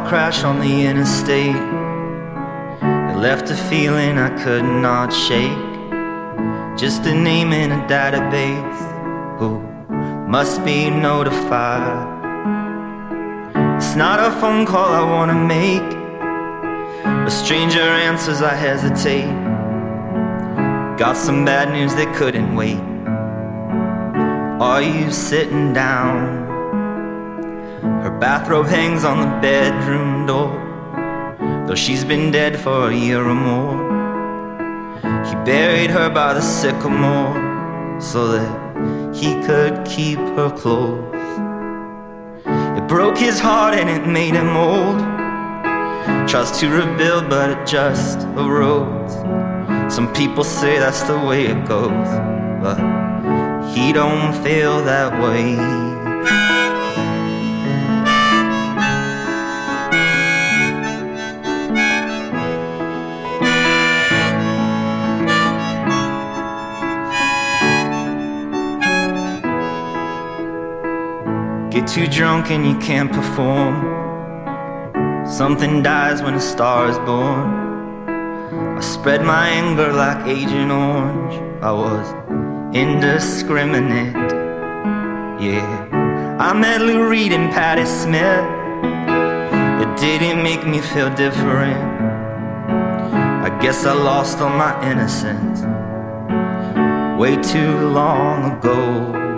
crash on the interstate. It left a feeling I could not shake. Just a name in a database who must be notified. It's not a phone call I wanna make. A stranger answers, I hesitate. Got some bad news that couldn't wait. Are you sitting down? Her bathrobe hangs on the bedroom door, though she's been dead for a year or more. He buried her by the sycamore so that he could keep her close. It broke his heart and it made him old. Tries to rebuild but it just erodes. Some people say that's the way it goes, but he don't feel that way. Get too drunk and you can't perform. Something dies when a star is born. I spread my anger like Agent Orange. I was indiscriminate. Yeah, I met Lou Reed and Patti Smith. It didn't make me feel different. I guess I lost all my innocence way too long ago.